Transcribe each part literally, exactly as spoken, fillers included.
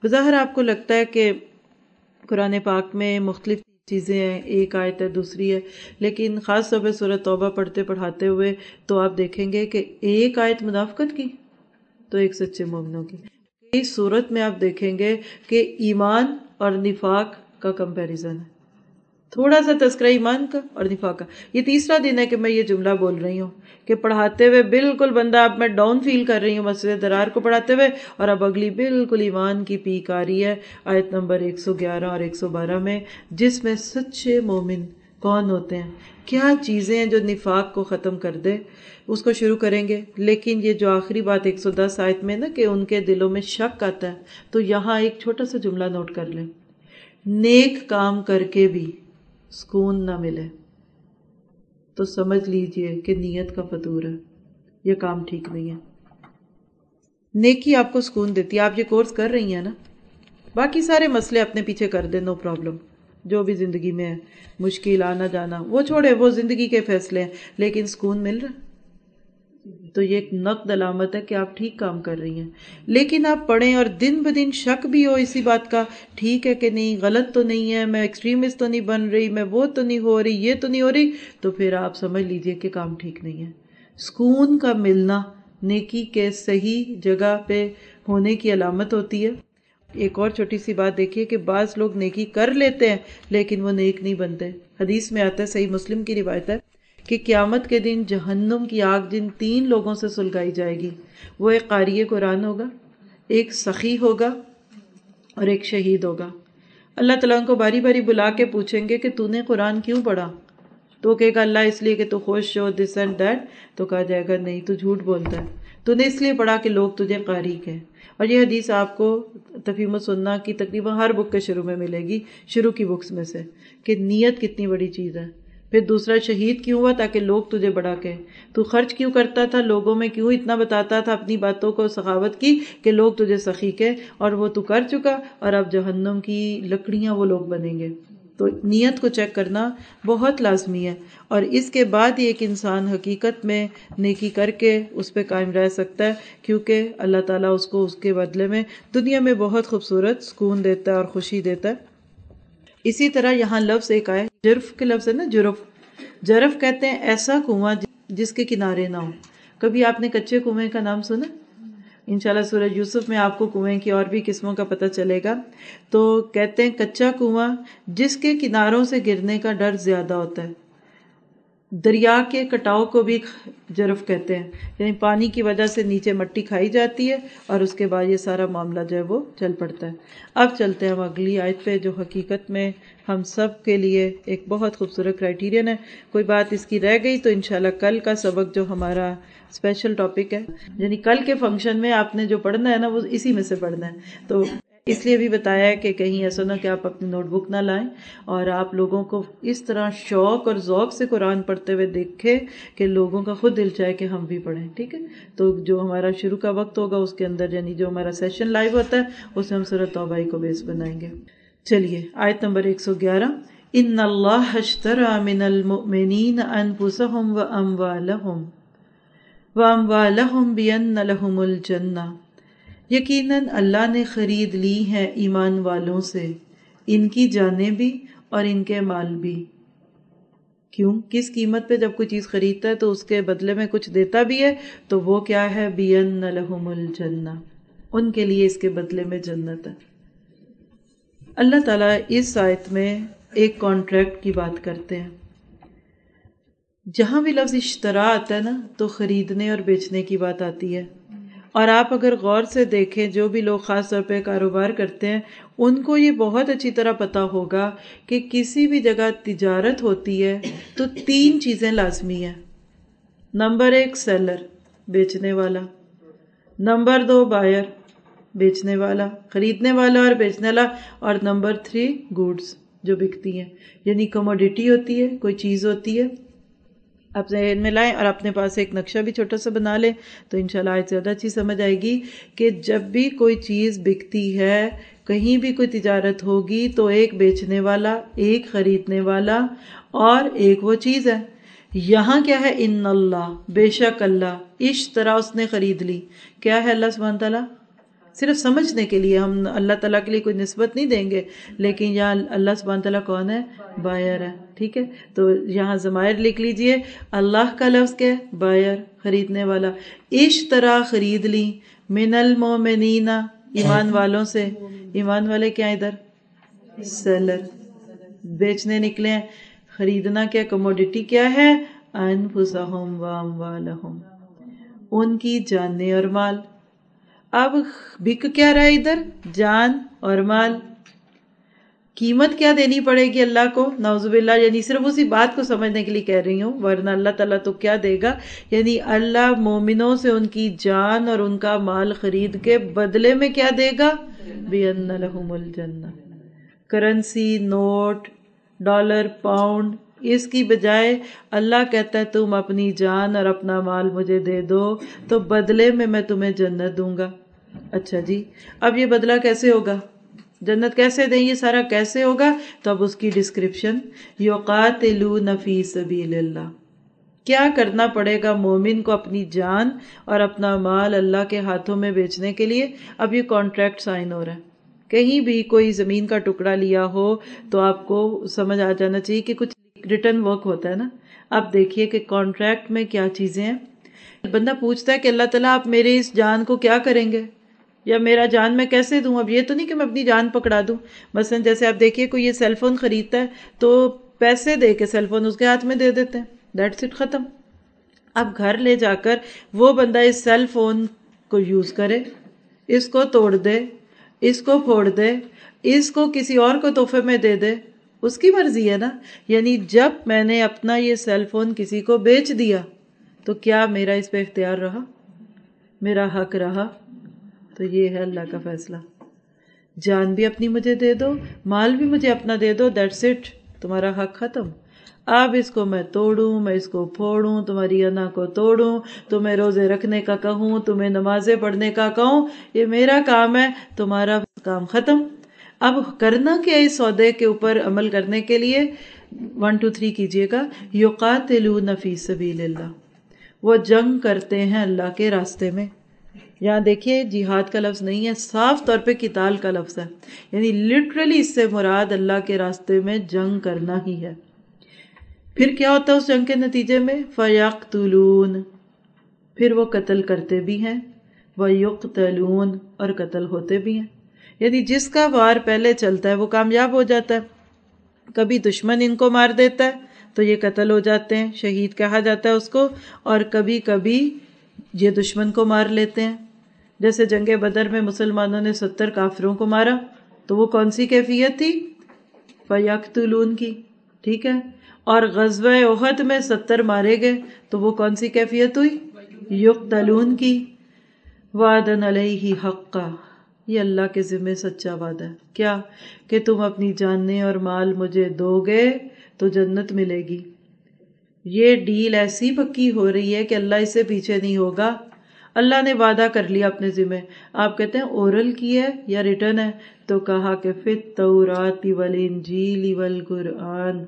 بظاہر آپ کو لگتا ہے کہ قرآن پاک میں مختلف چیزیں ہیں، ایک آیت ہے دوسری ہے، لیکن خاص طور پہ سورۃ توبہ پڑھتے پڑھاتے ہوئے تو آپ دیکھیں گے کہ ایک آیت منافقت کی تو ایک سچے مومنوں کی، اس صورت میں آپ دیکھیں گے کہ ایمان اور نفاق کا کمپیریزن ہے، تھوڑا سا تذکرہ ایمان کا اور نفاق کا۔ یہ تیسرا دن ہے کہ میں یہ جملہ بول رہی ہوں کہ پڑھاتے ہوئے بالکل بندہ اب میں ڈاؤن فیل کر رہی ہوں مسجد درار کو پڑھاتے ہوئے، اور اب اگلی بالکل ایمان کی پیک آ رہی ہے آیت نمبر ایک سو گیارہ اور ایک سو بارہ میں، جس میں سچے مومن کون ہوتے ہیں، کیا چیزیں ہیں جو نفاق کو ختم کر دے، اس کو شروع کریں گے۔ لیکن یہ جو آخری بات ایک سو دس آیت میں نا کہ ان کے دلوں میں شک آتا ہے، تو یہاں ایک چھوٹا سا جملہ نوٹ کر لیں، نیک کام کر کے بھی سکون نہ ملے تو سمجھ لیجئے کہ نیت کا فطور ہے، یہ کام ٹھیک نہیں ہے۔ نیکی آپ کو سکون دیتی ہے، آپ یہ کورس کر رہی ہیں نا، باقی سارے مسئلے اپنے پیچھے کر دیں، نو پرابلم، جو بھی زندگی میں ہے مشکل آنا جانا وہ چھوڑے، وہ زندگی کے فیصلے ہیں، لیکن سکون مل رہا تو یہ ایک نقد علامت ہے کہ آپ ٹھیک کام کر رہی ہیں۔ لیکن آپ پڑھیں اور دن بدن شک بھی ہو اسی بات کا، ٹھیک ہے کہ نہیں، غلط تو نہیں ہے، میں ایکسٹریمسٹ تو نہیں بن رہی، میں وہ تو نہیں ہو رہی، یہ تو نہیں ہو رہی، تو پھر آپ سمجھ لیجئے کہ کام ٹھیک نہیں ہے۔ سکون کا ملنا نیکی کے صحیح جگہ پہ ہونے کی علامت ہوتی ہے۔ ایک اور چھوٹی سی بات دیکھیے کہ بعض لوگ نیکی کر لیتے ہیں لیکن وہ نیک نہیں بنتے۔ حدیث میں آتا ہے، صحیح مسلم کی روایت ہے کہ قیامت کے دن جہنم کی آگ جن تین لوگوں سے سلگائی جائے گی، وہ ایک قاری قرآن ہوگا، ایک سخی ہوگا اور ایک شہید ہوگا۔ اللہ تعالیٰ ان کو باری باری بلا کے پوچھیں گے کہ تو نے قرآن کیوں پڑھا؟ تو کہے گا اللہ اس لیے کہ تو خوش ہو، دس اینڈ دیٹ، تو کہا جائے گا نہیں، تو جھوٹ بولتا ہے، تو نے اس لیے پڑھا کہ لوگ تجھے قاری کہیں۔ اور یہ حدیث آپ کو تفہیم السنہ کی تقریباً ہر بک کے شروع میں ملے گی، شروع کی بکس میں سے، کہ نیت کتنی بڑی چیز ہے۔ پھر دوسرا، شہید کیوں ہوا؟ تاکہ لوگ تجھے بڑا کہیں۔ تو خرچ کیوں کرتا تھا؟ لوگوں میں کیوں اتنا بتاتا تھا اپنی باتوں کو، سخاوت کی، کہ لوگ تجھے سخی کہیں، اور وہ تو کر چکا، اور اب جہنم کی لکڑیاں وہ لوگ بنیں گے۔ تو نیت کو چیک کرنا بہت لازمی ہے، اور اس کے بعد ہی ایک انسان حقیقت میں نیکی کر کے اس پہ قائم رہ سکتا ہے، کیونکہ اللہ تعالیٰ اس کو اس کے بدلے میں دنیا میں بہت خوبصورت سکون دیتا ہے اور خوشی دیتا ہے۔ اسی طرح یہاں لفظ ایک آئے، جرف کے لفظ ہے نا، جرف جرف کہتے ہیں ایسا کنواں جس کے کنارے نہ ہو۔ کبھی آپ نے کچے کنویں کا نام سنا؟ انشاءاللہ سورہ یوسف میں آپ کو کنویں کی اور بھی قسموں کا پتہ چلے گا۔ تو کہتے ہیں کچا کنواں جس کے کناروں سے گرنے کا ڈر زیادہ ہوتا ہے۔ دریا کے کٹاؤ کو بھی جرف کہتے ہیں، یعنی پانی کی وجہ سے نیچے مٹی کھائی جاتی ہے اور اس کے بعد یہ سارا معاملہ جو ہے وہ چل پڑتا ہے۔ اب چلتے ہیں ہم اگلی آیت پہ، جو حقیقت میں ہم سب کے لیے ایک بہت خوبصورت کرائیٹیرین ہے۔ کوئی بات اس کی رہ گئی تو انشاءاللہ کل کا سبق جو ہمارا اسپیشل ٹاپک ہے، یعنی کل کے فنکشن میں آپ نے جو پڑھنا ہے نا وہ اسی میں سے پڑھنا ہے، تو اس لیے بھی بتایا ہے کہ کہیں ایسا نہ کہ آپ اپنی نوٹ بک نہ لائیں اور آپ لوگوں کو اس طرح شوق اور ذوق سے قرآن پڑھتے ہوئے دیکھیں کہ لوگوں کا خود دل چاہے کہ ہم بھی پڑھیں، ٹھیک ہے؟ تو جو ہمارا شروع کا وقت ہوگا اس کے اندر، یعنی جو ہمارا سیشن لائیو ہوتا ہے، اس میں ہم سورۃ توبہ کو بیس بنائیں گے۔ چلیے آیت نمبر ایک سو گیارہ، ان اللہ اشتری من المؤمنین انفسهم واموالهم واموالهم بان لهم الجنہ، یقیناً اللہ نے خرید لی ہیں ایمان والوں سے ان کی جانیں بھی اور ان کے مال بھی۔ کیوں؟ کس قیمت پہ جب کوئی چیز خریدتا ہے تو اس کے بدلے میں کچھ دیتا بھی ہے، تو وہ کیا ہے؟ بِأَنَّ لَهُمُ الْجَنَّةِ، ان کے لیے اس کے بدلے میں جنت ہے۔ اللہ تعالیٰ اس آیت میں ایک کانٹریکٹ کی بات کرتے ہیں۔ جہاں بھی لفظ اشترا آتا ہے نا تو خریدنے اور بیچنے کی بات آتی ہے، اور آپ اگر غور سے دیکھیں جو بھی لوگ خاص طور پہ کاروبار کرتے ہیں ان کو یہ بہت اچھی طرح پتہ ہوگا کہ کسی بھی جگہ تجارت ہوتی ہے تو تین چیزیں لازمی ہیں۔ نمبر ایک سیلر، بیچنے والا، نمبر دو بائر، بیچنے والا، خریدنے والا اور بیچنے والا، اور نمبر تھری گوڈز، جو بکتی ہیں، یعنی کموڈیٹی ہوتی ہے، کوئی چیز ہوتی ہے۔ آپ ذہن میں لائیں اور اپنے پاس ایک نقشہ بھی چھوٹا سا بنا لیں تو انشاءاللہ آج زیادہ اچھی سمجھ آئے گی کہ جب بھی کوئی چیز بکتی ہے، کہیں بھی کوئی تجارت ہوگی، تو ایک بیچنے والا، ایک خریدنے والا اور ایک وہ چیز ہے۔ یہاں کیا ہے؟ ان اللہ، بے شک اللہ، اشترا، اس نے خرید لی۔ کیا ہے اللہ سبحانہ تعالیٰ؟ صرف سمجھنے کے لیے ہم اللہ تعالیٰ کے لیے کوئی نسبت نہیں دیں گے، لیکن یہاں اللہ سبحانہ تعالیٰ کون ہے؟ بائر ہے، ٹھیک ہے؟ تو یہاں ضمائر لکھ لیجئے، اللہ کا لفظ کیا ہے؟ بائر، خریدنے والا. اشترا خرید لی، من المومنین ایمان والوں سے. ایمان والے کیا ادھر؟ سیلر، بیچنے نکلے ہیں. خریدنا کیا؟ کموڈیٹی کیا ہے؟ انفسہم و اموالہم، ان کی جانیں اور مال. اب بک کیا رہا ہے ادھر؟ جان اور مال. قیمت کیا دینی پڑے گی اللہ کو؟ نعوذ باللہ، یعنی صرف اسی بات کو سمجھنے کے لیے کہہ رہی ہوں، ورنہ اللہ تعالیٰ تو کیا دے گا. یعنی اللہ مومنوں سے ان کی جان اور ان کا مال خرید کے بدلے میں کیا دے گا؟ بِأَنَّ لَهُمُ الْجَنَّةَ. کرنسی، نوٹ، ڈالر، پاؤنڈ، اس کی بجائے اللہ کہتا ہے تم اپنی جان اور اپنا مال مجھے دے دو تو بدلے میں میں تمہیں جنت دوں گا. اچھا جی، اب یہ بدلہ کیسے ہوگا؟ جنت کیسے دیں؟ یہ سارا کیسے ہوگا؟ تو اب اس کی ڈسکرپشن، یقاتلون فی سبیل اللہ. کیا کرنا پڑے گا مومن کو اپنی جان اور اپنا مال اللہ کے ہاتھوں میں بیچنے کے لیے؟ اب یہ کانٹریکٹ سائن ہو رہا ہے. کہیں بھی کوئی زمین کا ٹکڑا لیا ہو تو آپ کو سمجھ آ جانا چاہیے کہ کچھ ریٹن ورک ہوتا ہے نا. آپ دیکھیے کہ کانٹریکٹ میں کیا چیزیں ہیں. بندہ پوچھتا ہے کہ اللہ تعالیٰ آپ میرے اس جان کو کیا کریں گے، یا میرا جان میں کیسے دوں؟ اب یہ تو نہیں کہ میں اپنی جان پکڑا دوں. مثلا جیسے آپ دیکھیے کوئی یہ سیل فون خریدتا ہے تو پیسے دے کے سیل فون اس کے ہاتھ میں دے دیتے ہیں، دیٹس اٹ، ختم. اب گھر لے جا کر وہ بندہ اس سیل فون کو یوز کرے، اس کو توڑ دے، اس کو پھوڑ دے، اس کو کسی اور کو تحفے میں دے دے، اس کی مرضی ہے نا. یعنی جب میں نے اپنا یہ سیل فون کسی کو بیچ دیا تو کیا میرا اس پہ اختیار رہا؟ میرا حق رہا؟ تو یہ ہے اللہ کا فیصلہ. جان بھی اپنی مجھے دے دو، مال بھی مجھے اپنا دے دو، دیٹس اٹ، تمہارا حق ختم. اب اس کو میں توڑوں، میں اس کو پھوڑوں، تمہاری انا کو توڑوں، تمہیں روزے رکھنے کا کہوں، تمہیں نمازیں پڑھنے کا کہوں، یہ میرا کام ہے، تمہارا کام ختم. اب کرنا کیا اس سودے کے اوپر عمل کرنے کے لیے؟ ون ٹو تھری کیجئے گا. یقاتلون فی سبیل اللہ، وہ جنگ کرتے ہیں اللہ کے راستے میں. یہاں دیکھیے جہاد کا لفظ نہیں ہے، صاف طور پہ قتال کا لفظ ہے. یعنی لٹرلی اس سے مراد اللہ کے راستے میں جنگ کرنا ہی ہے. پھر کیا ہوتا ہے اس جنگ کے نتیجے میں؟ فَيَقْتُلُونَ، پھر وہ قتل کرتے بھی ہیں، وَيُقْتَلُونَ، اور قتل ہوتے بھی ہیں. یعنی جس کا وار پہلے چلتا ہے وہ کامیاب ہو جاتا ہے. کبھی دشمن ان کو مار دیتا ہے تو یہ قتل ہو جاتے ہیں، شہید کہا جاتا ہے اس کو، اور کبھی کبھی یہ دشمن کو مار لیتے ہیں. جیسے جنگ بدر میں مسلمانوں نے ستر کافروں کو مارا تو وہ کون سی کیفیت تھی؟ فَيَقْتُلُونَ کی، ٹھیک ہے. اور غزوہ احد میں ستر مارے گئے تو وہ کون سی کیفیت ہوئی؟ یقتلون کی. وعدن علیہ حقا، یہ اللہ کے ذمہ سچا وعدہ ہے. کیا؟ کہ تم اپنی جانیں اور مال مجھے دو گے تو جنت ملے گی. یہ ڈیل ایسی پکی ہو رہی ہے کہ اللہ اس سے پیچھے نہیں ہوگا. اللہ نے وعدہ کر لیا اپنے ذمہ. آپ کہتے ہیں اورل کی ہے یا ریٹن ہے؟ تو کہا کہ فی التوراۃ والانجیل والقرآن،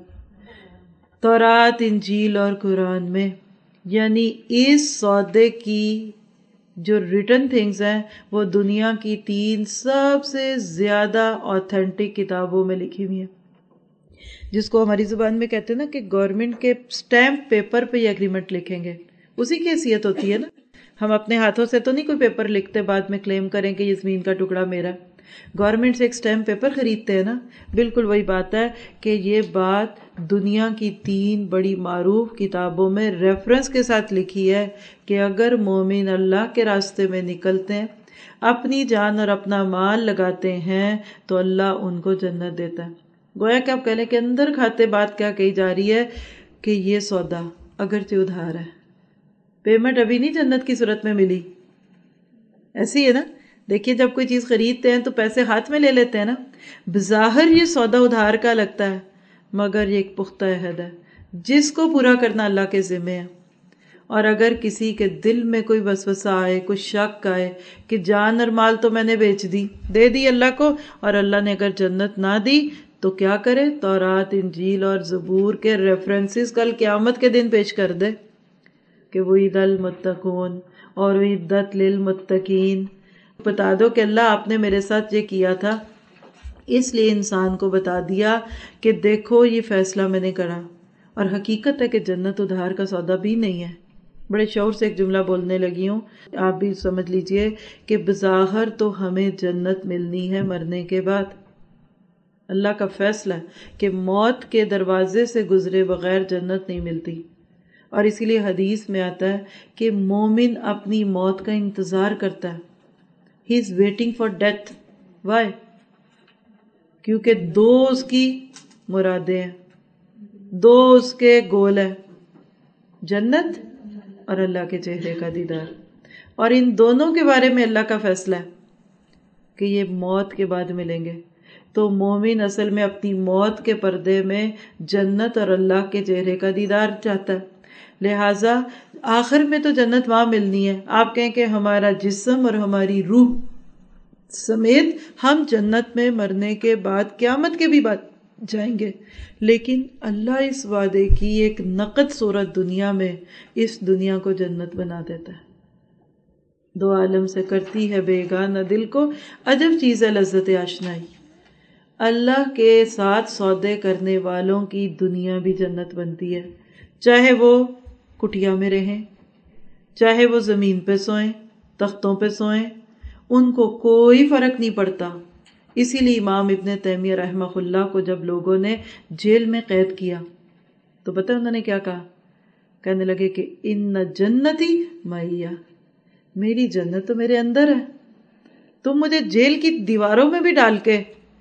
تورات، انجیل اور قرآن میں. یعنی اس سودے کی جو ریٹن تھنگز ہیں وہ دنیا کی تین سب سے زیادہ آتھینٹک کتابوں میں لکھی ہوئی ہیں، جس کو ہماری زبان میں کہتے ہیں نا کہ گورنمنٹ کے سٹیمپ پیپر پہ یہ اگریمنٹ لکھیں گے. اسی کی حیثیت ہوتی ہے نا. ہم اپنے ہاتھوں سے تو نہیں کوئی پیپر لکھتے بعد میں کلیم کریں کہ یہ زمین کا ٹکڑا میرا. گورنمنٹ سے ایک سٹیمپ پیپر خریدتے ہیں نا. بالکل وہی بات ہے کہ یہ بات دنیا کی تین بڑی معروف کتابوں میں ریفرنس کے ساتھ لکھی ہے کہ اگر مومن اللہ کے راستے میں نکلتے ہیں، اپنی جان اور اپنا مال لگاتے ہیں تو اللہ ان کو جنت دیتا ہے. گویا کہ آپ کہہ لیں کہ اندر کھاتے بات کیا کہی جا رہی ہے کہ یہ سودا اگرچہ ادھار ہے، پیمنٹ ابھی نہیں جنت کی صورت میں ملی. ایسی ہے نا. دیکھیے جب کوئی چیز خریدتے ہیں تو پیسے ہاتھ میں لے لیتے ہیں نا. بظاہر یہ سودا ادھار کا لگتا ہے مگر یہ ایک پختہ عہد ہے جس کو پورا کرنا اللہ کے ذمہ ہے. اور اگر کسی کے دل میں کوئی وسوسہ آئے، کوئی شک آئے کہ جان اور مال تو میں نے بیچ دی، دے دی اللہ کو، اور اللہ نے اگر جنت نہ دی تو کیا کرے؟ تورات، انجیل اور زبور کے ریفرنسز کل قیامت کے دن پیش کر دے کہ وعد المتقون اور عدت للمتقین. بتا دو کہ اللہ آپ نے میرے ساتھ یہ کیا تھا، اس لیے انسان کو بتا دیا کہ دیکھو یہ فیصلہ میں نے کرا، اور حقیقت ہے کہ جنت ادھار کا سودا بھی نہیں ہے۔ بڑے شعور سے ایک جملہ بولنے لگی ہوں، آپ بھی سمجھ لیجئے کہ بظاہر تو ہمیں جنت ملنی ہے مرنے کے بعد، اللہ کا فیصلہ ہے کہ موت کے دروازے سے گزرے بغیر جنت نہیں ملتی، اور اسی لیے حدیث میں آتا ہے کہ مومن اپنی موت کا انتظار کرتا ہے، he is waiting for death. Why? کیونکہ دو اس کی مرادیں ہیں، دو اس کے گول ہیں، جنت اور اللہ کے چہرے کا دیدار، اور ان دونوں کے بارے میں اللہ کا فیصلہ ہے کہ یہ موت کے بعد ملیں گے۔ تو مومن اصل میں اپنی موت کے پردے میں جنت اور اللہ کے چہرے کا دیدار چاہتا ہے، لہٰذا آخر میں تو جنت وہاں ملنی ہے۔ آپ کہیں کہ ہمارا جسم اور ہماری روح سمیت ہم جنت میں مرنے کے بعد قیامت کے بھی بعد جائیں گے، لیکن اللہ اس وعدے کی ایک نقد صورت دنیا میں اس دنیا کو جنت بنا دیتا ہے۔ دو عالم سے کرتی ہے بیگانہ دل کو، عجب چیز ہے لذت آشنائی۔ اللہ کے ساتھ سودے کرنے والوں کی دنیا بھی جنت بنتی ہے، چاہے وہ کٹیا میں رہیں، چاہے وہ زمین پہ سوئیں، تختوں پہ سوئیں، ان کو کوئی فرق نہیں پڑتا۔ اسی لیے امام ابن تیمیہ رحمہ اللہ کو جب لوگوں نے جیل میں قید کیا تو پتہ انہوں نے کیا کہا؟ کہنے لگے کہ ان جنتی معیہ، میری جنت تو میرے اندر ہے، تم مجھے جیل کی دیواروں میں بھی ڈال کے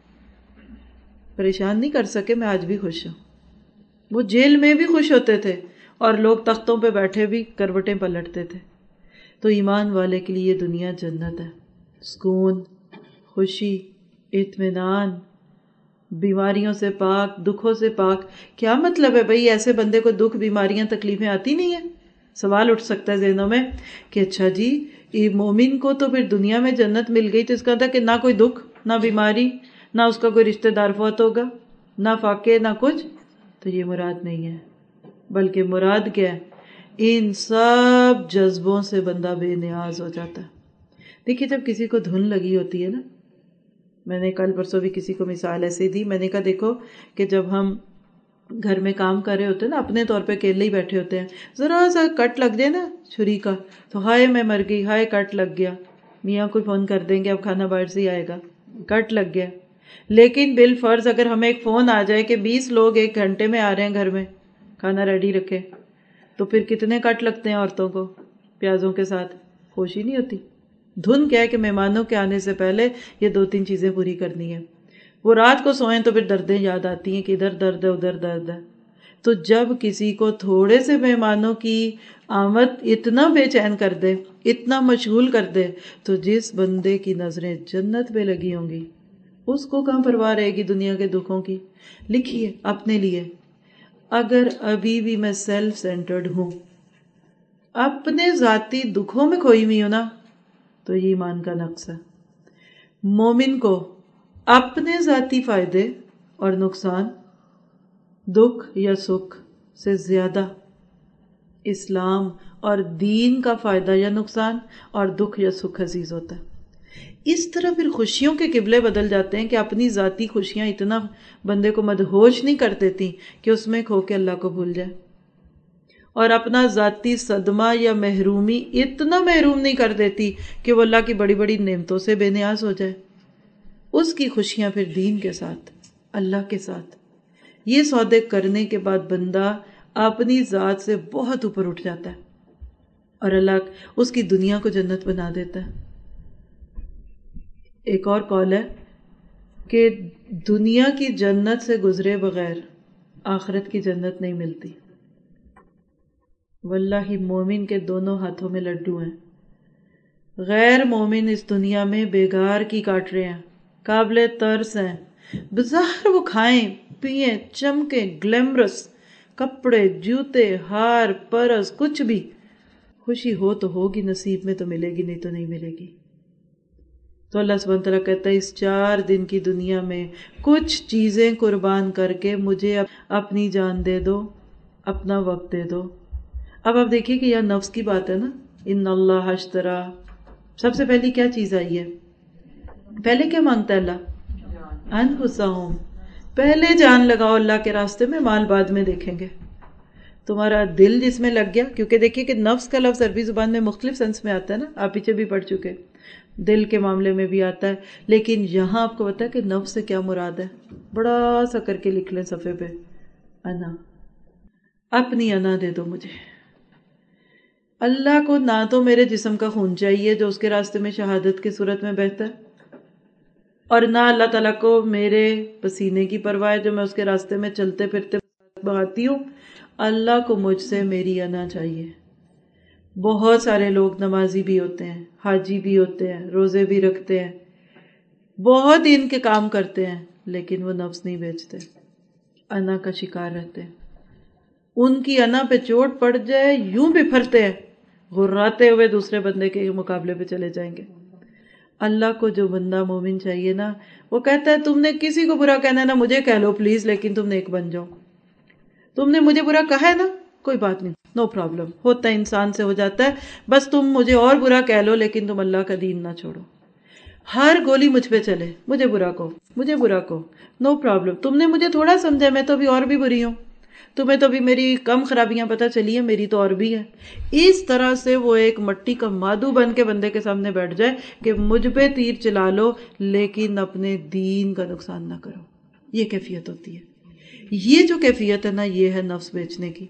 پریشان نہیں کر سکے، میں آج بھی خوش ہوں۔ وہ جیل میں بھی خوش ہوتے تھے اور لوگ تختوں پہ بیٹھے بھی کروٹیں پلٹتے تھے۔ تو ایمان والے کے لیے یہ دنیا جنت ہے، سکون، خوشی، اطمینان، بیماریوں سے پاک، دکھوں سے پاک۔ کیا مطلب ہے بھئی ایسے بندے کو دکھ، بیماریاں، تکلیفیں آتی نہیں ہیں؟ سوال اٹھ سکتا ہے ذہنوں میں کہ اچھا جی یہ مومن کو تو پھر دنیا میں جنت مل گئی، تو اس کا تھا کہ نہ کوئی دکھ، نہ بیماری، نہ اس کا کوئی رشتہ دار فوت ہوگا، نہ فاقے، نہ کچھ۔ تو یہ مراد نہیں ہے، بلکہ مراد کیا ہے؟ ان سب جذبوں سے بندہ بے نیاز ہو جاتا ہے۔ دیکھیے جب کسی کو دھن لگی ہوتی ہے نا، میں نے کل پرسوں بھی کسی کو مثال ایسے دی، میں نے کہا دیکھو کہ جب ہم گھر میں کام کر رہے ہوتے ہیں نا، اپنے طور پہ اکیلے ہی بیٹھے ہوتے ہیں، ذرا سا کٹ لگ جائے نا چھری کا تو ہائے میں مر گئی، ہائے کٹ لگ گیا، میاں کوئی فون کر دیں گے اب کھانا باہر سے ہی آئے گا، کٹ لگ گیا۔ لیکن بالفرض اگر ہمیں ایک فون آ جائے کہ بیس لوگ ایک گھنٹے میں آ رہے ہیں گھر میں، کھانا ریڈی رکھے، تو پھر کتنے کٹ لگتے ہیں عورتوں کو پیازوں کے ساتھ؟ خوشی نہیں ہوتی؟ دھن کیا ہے کہ مہمانوں کے آنے سے پہلے یہ دو تین چیزیں پوری کرنی ہے۔ وہ رات کو سوئیں تو پھر دردیں یاد آتی ہیں کہ ادھر درد ہے ادھر درد ہے۔ تو جب کسی کو تھوڑے سے مہمانوں کی آمد اتنا بے چین کر دے، اتنا مشغول کر دے، تو جس بندے کی نظریں جنت پہ لگی ہوں گی اس کو کہاں پرواہ رہے گی دنیا کے دکھوں کی؟ لکھیے اپنے لیے، اگر ابھی بھی میں سیلف سینٹرڈ ہوں، اپنے ذاتی دکھوں میں کھوئی ہوئی ہوں نا، تو یہ ایمان کا نقص ہے۔ مومن کو اپنے ذاتی فائدے اور نقصان، دکھ یا سکھ سے زیادہ اسلام اور دین کا فائدہ یا نقصان اور دکھ یا سکھ عزیز ہوتا ہے۔ اس طرح پھر خوشیوں کے قبلے بدل جاتے ہیں کہ اپنی ذاتی خوشیاں اتنا بندے کو مدہوش نہیں کر دیتی کہ اس میں کھو کے اللہ کو بھول جائے، اور اپنا ذاتی صدمہ یا محرومی اتنا محروم نہیں کر دیتی کہ وہ اللہ کی بڑی بڑی نعمتوں سے بے نیاز ہو جائے۔ اس کی خوشیاں پھر دین کے ساتھ، اللہ کے ساتھ۔ یہ سودے کرنے کے بعد بندہ اپنی ذات سے بہت اوپر اٹھ جاتا ہے اور اللہ اس کی دنیا کو جنت بنا دیتا ہے۔ ایک اور قول ہے کہ دنیا کی جنت سے گزرے بغیر آخرت کی جنت نہیں ملتی۔ واللہ مومن کے دونوں ہاتھوں میں لڈو ہیں، غیر مومن اس دنیا میں بیگار کی کاٹ رہے ہیں، قابل ترس ہیں، بظاہر وہ کھائیں پیئیں چمکیں، گلیمرس کپڑے، جوتے، ہار، پرس، کچھ بھی، خوشی ہو تو ہوگی نصیب میں تو ملے گی، نہیں تو نہیں ملے گی۔ تو اللہ سبحانہ تعالیٰ کہتا ہے اس چار دن کی دنیا میں کچھ چیزیں قربان کر کے مجھے اپنی جان دے دو، اپنا وقت دے دو۔ اب آپ دیکھیے کہ یہ نفس کی بات ہے نا، ان اللہ اشترا سب سے پہلی کیا چیز آئی ہے؟ پہلے کیا مانگتا ہے اللہ؟ انفسہم، پہلے جان لگاؤ اللہ کے راستے میں، مال بعد میں دیکھیں گے. تمہارا دل جس میں لگ گیا، کیونکہ دیکھیے کہ نفس کا لفظ عربی زبان میں مختلف سینس میں آتا ہے نا، آپ پیچھے بھی پڑھ چکے، دل کے معاملے میں بھی آتا ہے، لیکن یہاں آپ کو پتا ہے کہ نفس سے کیا مراد ہے. بڑا سا کر کے لکھ لیں صفحے پہ، انا، اپنی انا دے دو مجھے. اللہ کو نہ تو میرے جسم کا خون چاہیے جو اس کے راستے میں شہادت کی صورت میں بہتا ہے، اور نہ اللہ تعالیٰ کو میرے پسینے کی پرواہ ہے جو میں اس کے راستے میں چلتے پھرتے بہاتی ہوں. اللہ کو مجھ سے میری انا چاہیے. بہت سارے لوگ نمازی بھی ہوتے ہیں، حاجی بھی ہوتے ہیں، روزے بھی رکھتے ہیں، بہت دین کے کام کرتے ہیں، لیکن وہ نفس نہیں بیچتے، انا کا شکار رہتے ہیں. ان کی انا پہ چوٹ پڑ جائے یوں بفرتے ہیں، غراتے ہوئے دوسرے بندے کے مقابلے پہ چلے جائیں گے. اللہ کو جو بندہ مومن چاہیے نا، وہ کہتا ہے تم نے کسی کو برا کہنا ہے نا، مجھے کہہ لو پلیز، لیکن تم نیک بن جاؤ. تم نے مجھے برا کہا ہے نا، کوئی بات نہیں، نو پرابلم، ہوتا ہے، انسان سے ہو جاتا ہے، بس تم مجھے اور برا کہہ لو لیکن تم اللہ کا دین نہ چھوڑو. ہر گولی مجھ پہ چلے، مجھے برا کہو، مجھے برا کہو، نو پرابلم. تم نے مجھے تھوڑا سمجھا، میں تو ابھی اور بھی بری ہوں، تمہیں تو ابھی میری کم خرابیاں پتہ چلی ہیں، میری تو اور بھی ہے. اس طرح سے وہ ایک مٹی کا مادو بن کے بندے کے سامنے بیٹھ جائے کہ مجھ پہ تیر چلا لو لیکن اپنے دین کا نقصان نہ کرو. یہ کیفیت ہوتی ہے. یہ جو کیفیت ہے نا، یہ ہے نفس بیچنے کی.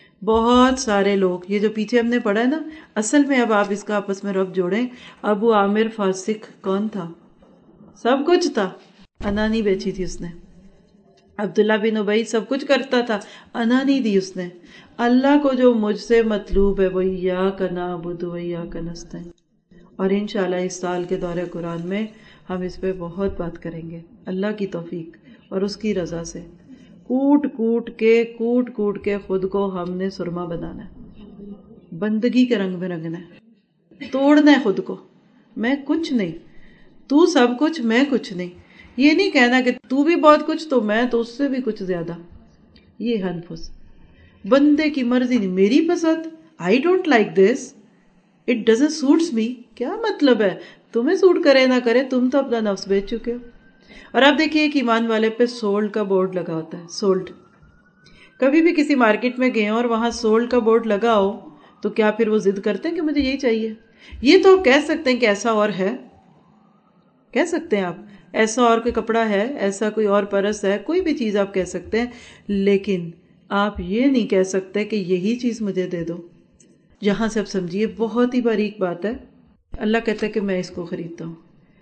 بہت سارے لوگ، یہ جو پیچھے ہم نے پڑھا ہے نا، اصل میں اب آپ اس کا آپس میں ربط جوڑیں. ابو عامر فاسق کون تھا؟ سب کچھ تھا، انا نہیں بیچی تھی اس نے. عبداللہ بن ابی سب کچھ کرتا تھا، انا نہیں دی اس نے. اللہ کو جو مجھ سے مطلوب ہے وہ ایاک نعبد و ایاک نستعین. اور انشاءاللہ اس سال کے دورہ قرآن میں ہم اس پہ بہت بات کریں گے، اللہ کی توفیق اور اس کی رضا سے. کوٹ کوٹ کے کوٹ کوٹ کے خود کو ہم نے سرما بنانا ہے، بندگی کے رنگ میں رنگنا ہے، توڑنا ہے خود کو. میں کچھ نہیں، تو سب کچھ، میں کچھ نہیں. یہ نہیں کہنا کہ تو بھی بہت کچھ تو میں تو اس سے بھی کچھ زیادہ. یہ ہے نفس. بندے کی مرضی نہیں، میری پسند، I don't like this, it doesn't suits me. کیا مطلب ہے؟ تمہیں سوٹ کرے نہ کرے، تم تو اپنا نفس بیچ چکے ہو. اور آپ دیکھیے ایک ایمان والے پہ سولڈ کا بورڈ لگا ہوتا ہے. سولڈ، کبھی بھی کسی مارکیٹ میں گئے اور وہاں سولڈ کا بورڈ لگا ہو تو کیا پھر وہ ضد کرتے ہیں کہ مجھے یہی چاہیے؟ یہ تو کہہ سکتے ہیں کہ ایسا اور ہے، کہہ سکتے ہیں آپ ایسا اور کوئی کپڑا ہے، ایسا کوئی اور پرس ہے، کوئی بھی چیز آپ کہہ سکتے ہیں، لیکن آپ یہ نہیں کہہ سکتے کہ یہی چیز مجھے دے دو. یہاں سے آپ سمجھیے بہت ہی باریک بات ہے. اللہ کہتا ہے کہ میں اس کو خریدتا ہوں.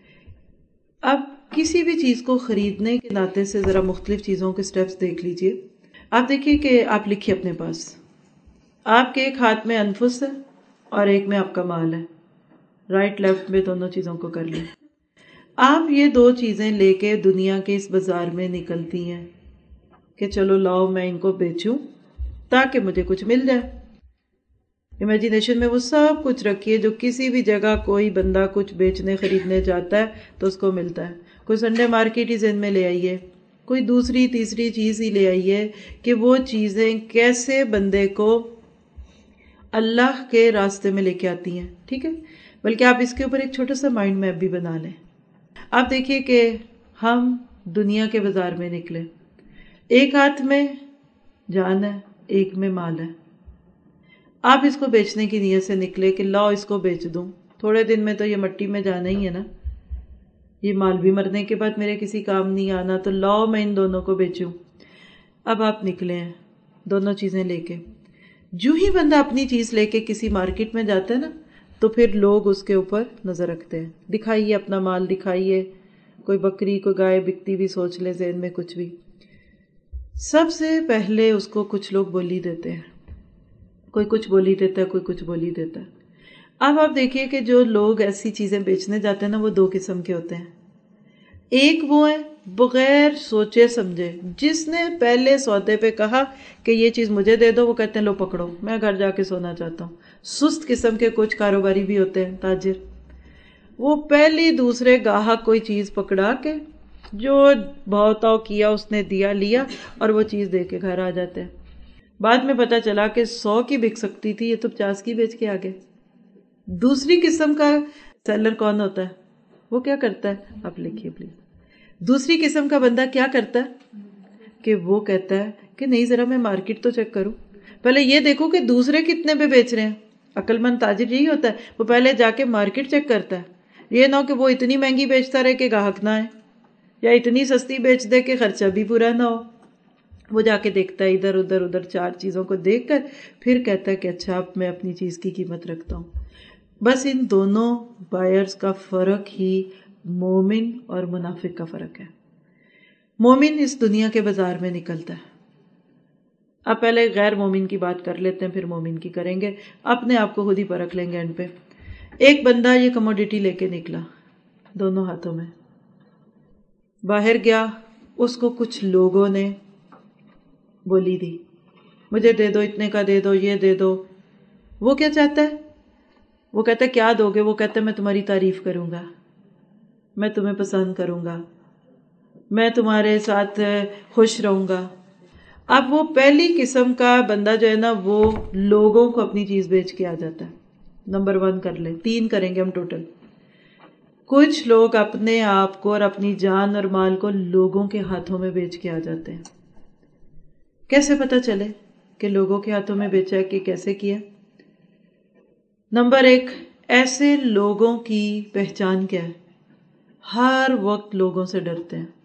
اب کسی بھی چیز کو خریدنے کے ناطے سے ذرا مختلف چیزوں کے سٹیپس دیکھ لیجئے. آپ دیکھیے کہ آپ لکھیے اپنے پاس، آپ کے ایک ہاتھ میں انفس ہے اور ایک میں آپ کا مال ہے. رائٹ لیفٹ میں دونوں چیزوں کو کر لیں. آپ یہ دو چیزیں لے کے دنیا کے اس بازار میں نکلتی ہیں کہ چلو لاؤ میں ان کو بیچوں تاکہ مجھے کچھ مل جائے. امیجینیشن میں وہ سب کچھ رکھیے جو کسی بھی جگہ کوئی بندہ کچھ بیچنے خریدنے جاتا ہے تو اس کو ملتا ہے. کوئی سنڈے مارکیٹ ہی ذہن میں لے آئیے، کوئی دوسری تیسری چیز ہی لے آئیے کہ وہ چیزیں کیسے بندے کو اللہ کے راستے میں لے کے آتی ہیں. ٹھیک ہے، بلکہ آپ اس کے اوپر ایک چھوٹا سا مائنڈ میپ بھی بنا لیں. آپ دیکھیے کہ ہم دنیا کے بازار میں نکلے، ایک ہاتھ میں جان ہے، ایک میں مال ہے. آپ اس کو بیچنے کی نیت سے نکلے کہ لاؤ اس کو بیچ دوں، تھوڑے دن میں تو یہ مٹی میں جانا ہی ہے نا، یہ مال بھی مرنے کے بعد میرے کسی کام نہیں آنا، تو لاؤ میں ان دونوں کو بیچوں. اب آپ نکلے ہیں دونوں چیزیں لے کے. جو ہی بندہ اپنی چیز لے کے کسی مارکیٹ میں جاتا ہے نا تو پھر لوگ اس کے اوپر نظر رکھتے ہیں. دکھائیے اپنا مال، دکھائیے، کوئی بکری کوئی گائے بکتی بھی سوچ لے ذہن میں کچھ بھی. سب سے پہلے اس کو کچھ لوگ بولی دیتے ہیں، کوئی کچھ بولی دیتا ہے، کوئی کچھ بولی دیتا ہے. اب آپ دیکھیے کہ جو لوگ ایسی چیزیں بیچنے جاتے ہیں نا وہ دو قسم کے ہوتے ہیں. ایک وہ ہے بغیر سوچے سمجھے، جس نے پہلے سودے پہ کہا کہ یہ چیز مجھے دے دو، وہ کہتے ہیں لو پکڑو میں گھر جا کے سونا چاہتا ہوں. سست قسم کے کچھ کاروباری بھی ہوتے ہیں، تاجر، وہ پہلی دوسرے گاہک کوئی چیز پکڑا کے جو بھاؤ تاؤ کیا اس نے دیا لیا اور وہ چیز دے کے گھر آ جاتے ہیں. بعد میں پتہ چلا کہ سو کی بک سکتی تھی، یہ تو پچاس کی بیچ کے آگے. دوسری قسم کا سیلر کون ہوتا ہے؟ وہ کیا کرتا ہے؟ آپ لکھیے پلیز. دوسری قسم کا بندہ کیا کرتا ہے کہ وہ کہتا ہے کہ نہیں ذرا میں مارکیٹ تو چیک کروں، پہلے یہ دیکھو کہ دوسرے کتنے پہ بیچ رہے ہیں. عقل مند تاجر یہی ہوتا ہے، وہ پہلے جا کے مارکیٹ چیک کرتا ہے. یہ نہ ہو کہ وہ اتنی مہنگی بیچتا رہے کہ گاہک نہ آئے، یا اتنی سستی بیچ دے کہ خرچہ بھی پورا نہ ہو. وہ جا کے دیکھتا ہے ادھر ادھر ادھر چار چیزوں کو دیکھ کر پھر کہتا ہے کہ اچھا اب میں اپنی چیز کی قیمت رکھتا ہوں. بس ان دونوں بائرز کا فرق ہی مومن اور منافق کا فرق ہے. مومن اس دنیا کے بازار میں نکلتا ہے. اب پہلے غیر مومن کی بات کر لیتے ہیں، پھر مومن کی کریں گے، اپنے آپ کو خود ہی پرکھ لیں گے اینڈ پہ. ایک بندہ یہ کموڈیٹی لے کے نکلا دونوں ہاتھوں میں، باہر گیا، اس کو کچھ لوگوں نے بولی دی، مجھے دے دو، اتنے کا دے دو، یہ دے دو. وہ کیا چاہتا ہے؟ وہ کہتا ہے کیا دو گے؟ وہ کہتا ہے میں تمہاری تعریف کروں گا، میں تمہیں پسند کروں گا، میں تمہارے ساتھ خوش رہوں گا. اب وہ پہلی قسم کا بندہ جو ہے نا، وہ لوگوں کو اپنی چیز بیچ کے آ جاتا ہے. نمبر ون کر لیں، تین کریں گے ہم ٹوٹل. کچھ لوگ اپنے آپ کو اور اپنی جان اور مال کو لوگوں کے ہاتھوں میں بیچ کے آ جاتے ہیں. کیسے پتہ چلے کہ لوگوں کے ہاتھوں میں بیچا ہے کہ کیسے کیا؟ نمبر ایک، ایسے لوگوں کی پہچان کیا ہے؟ ہر وقت لوگوں سے ڈرتے ہیں.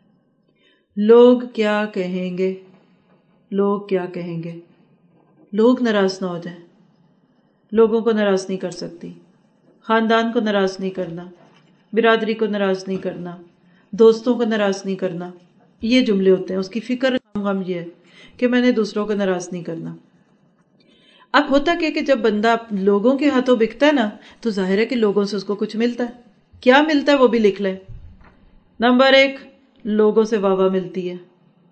لوگ کیا کہیں گے، لوگ کیا کہیں گے، لوگ ناراض نہ ہو جائیں. لوگوں کو ناراض نہیں کر سکتی، خاندان کو ناراض نہیں کرنا، برادری کو ناراض نہیں کرنا، دوستوں کو ناراض نہیں کرنا. یہ جملے ہوتے ہیں. اس کی فکر غم یہ ہے کہ میں نے دوسروں کو ناراض نہیں کرنا. اب ہوتا کہ کہ جب بندہ لوگوں کے ہاتھوں بکتا ہے نا، تو ظاہر ہے کہ لوگوں سے اس کو کچھ ملتا ہے. کیا ملتا ہے وہ بھی لکھ لیں. نمبر ایک، لوگوں سے واہ واہ ملتی ہے.